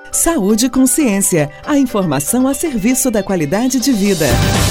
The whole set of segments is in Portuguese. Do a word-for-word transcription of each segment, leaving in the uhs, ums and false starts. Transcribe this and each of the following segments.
Saúde e Consciência, a informação a serviço da qualidade de vida.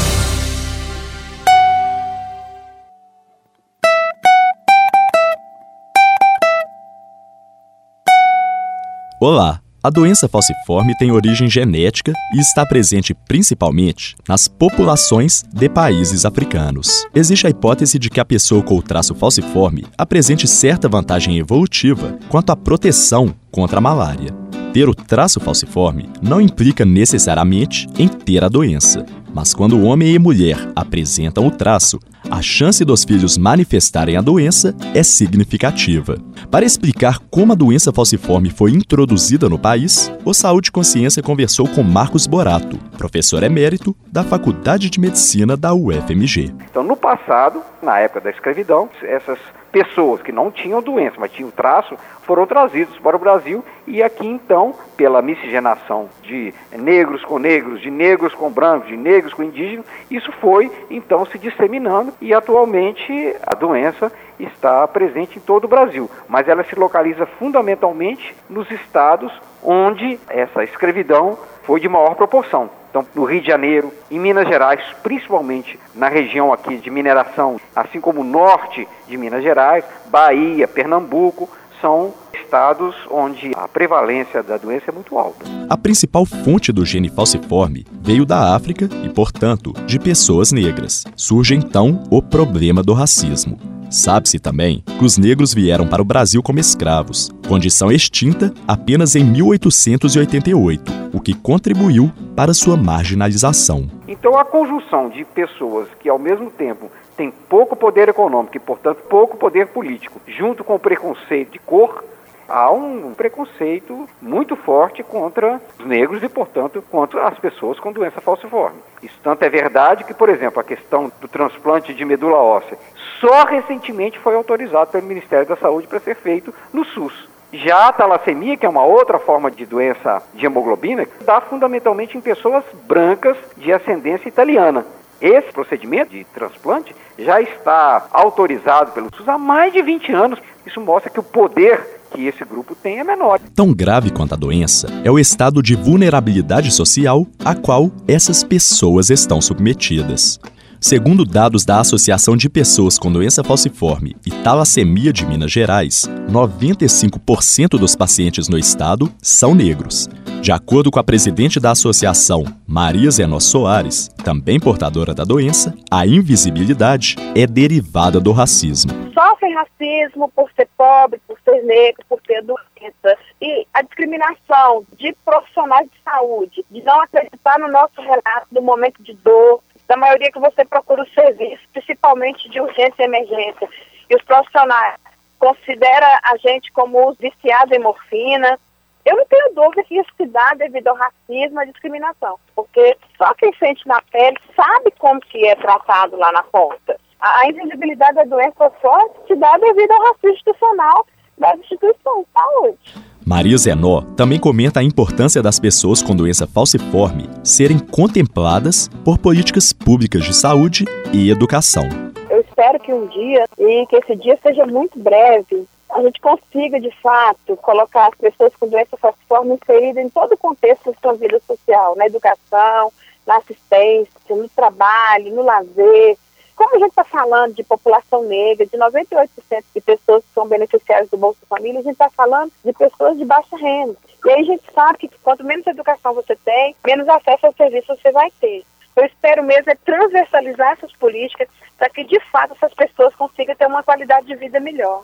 Olá! A doença falciforme tem origem genética e está presente principalmente nas populações de países africanos. Existe a hipótese de que a pessoa com o traço falciforme apresente certa vantagem evolutiva quanto à proteção contra a malária. Ter o traço falciforme não implica necessariamente em ter a doença, mas quando homem e mulher apresentam o traço, a chance dos filhos manifestarem a doença é significativa. Para explicar como a doença falciforme foi introduzida no país, o Saúde e Consciência conversou com Marcos Borato, professor emérito da Faculdade de Medicina da U F M G. Então, no passado, na época da escravidão, essas pessoas que não tinham doença, mas tinham traço, foram trazidos para o Brasil e aqui, então, pela miscigenação de negros com negros, de negros com brancos, de negros com indígenas, isso foi, então, se disseminando e, atualmente, a doença está presente em todo o Brasil, mas ela se localiza fundamentalmente nos estados onde essa escravidão foi de maior proporção. Então, no Rio de Janeiro, em Minas Gerais, principalmente na região aqui de mineração, assim como o norte de Minas Gerais, Bahia, Pernambuco, são estados onde a prevalência da doença é muito alta. A principal fonte do gene falciforme veio da África e, portanto, de pessoas negras. Surge então o problema do racismo. Sabe-se também que os negros vieram para o Brasil como escravos, condição extinta apenas em mil oitocentos e oitenta e oito, o que contribuiu para sua marginalização. Então, a conjunção de pessoas que, ao mesmo tempo, têm pouco poder econômico e, portanto, pouco poder político, junto com o preconceito de cor, há um preconceito muito forte contra os negros e, portanto, contra as pessoas com doença falciforme. Isso tanto é verdade que, por exemplo, a questão do transplante de medula óssea só recentemente foi autorizado pelo Ministério da Saúde para ser feito no SUS. Já a talassemia, que é uma outra forma de doença de hemoglobina, dá fundamentalmente em pessoas brancas de ascendência italiana. Esse procedimento de transplante já está autorizado pelo SUS há mais de vinte anos. Isso mostra que o poder que esse grupo tem é menor. Tão grave quanto a doença é o estado de vulnerabilidade social a qual essas pessoas estão submetidas. Segundo dados da Associação de Pessoas com Doença Falciforme e Talassemia de Minas Gerais, noventa e cinco por cento dos pacientes no estado são negros. De acordo com a presidente da associação, Maria Zenó Soares, também portadora da doença, a invisibilidade é derivada do racismo. Sofrem racismo por ser pobre, por ser negro, por ter doença. E a discriminação de profissionais de saúde, de não acreditar no nosso relato do momento de dor, da maioria que você procura o serviço, principalmente de urgência e emergência. E os profissionais consideram a gente como os viciados em morfina. Eu não tenho dúvida que isso se dá devido ao racismo e à discriminação, porque só quem sente na pele sabe como que é tratado lá na ponta. A invisibilidade da doença só se dá devido ao racismo institucional das instituições de saúde. Maria Zenó também comenta a importância das pessoas com doença falciforme serem contempladas por políticas públicas de saúde e educação. Eu espero que um dia, e que esse dia seja muito breve, a gente consiga, de fato, colocar as pessoas com doença falciforme inseridas em todo o contexto da sua vida social, na educação, na assistência, no trabalho, no lazer. Como a gente está falando de população negra, de noventa e oito por cento de pessoas que são beneficiárias do Bolsa Família, a gente está falando de pessoas de baixa renda. E aí a gente sabe que quanto menos educação você tem, menos acesso ao serviço você vai ter. Eu espero mesmo é transversalizar essas políticas para que, de fato, essas pessoas consigam ter uma qualidade de vida melhor.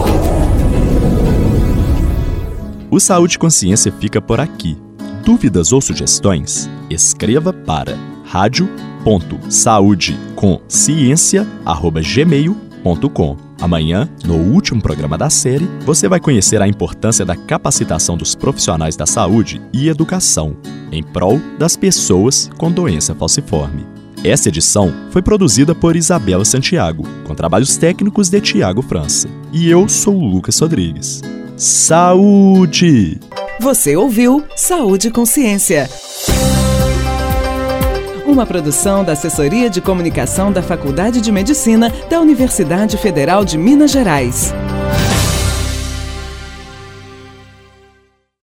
O Saúde e Consciência fica por aqui. Dúvidas ou sugestões? Escreva para rádio ponto saúde com ciência arroba gmail ponto com. Amanhã, no último programa da série, você vai conhecer a importância da capacitação dos profissionais da saúde e educação em prol das pessoas com doença falciforme. Essa edição foi produzida por Isabela Santiago, com trabalhos técnicos de Tiago França. E eu sou o Lucas Rodrigues. Saúde! Você ouviu Saúde e Consciência. Uma produção da Assessoria de Comunicação da Faculdade de Medicina da Universidade Federal de Minas Gerais.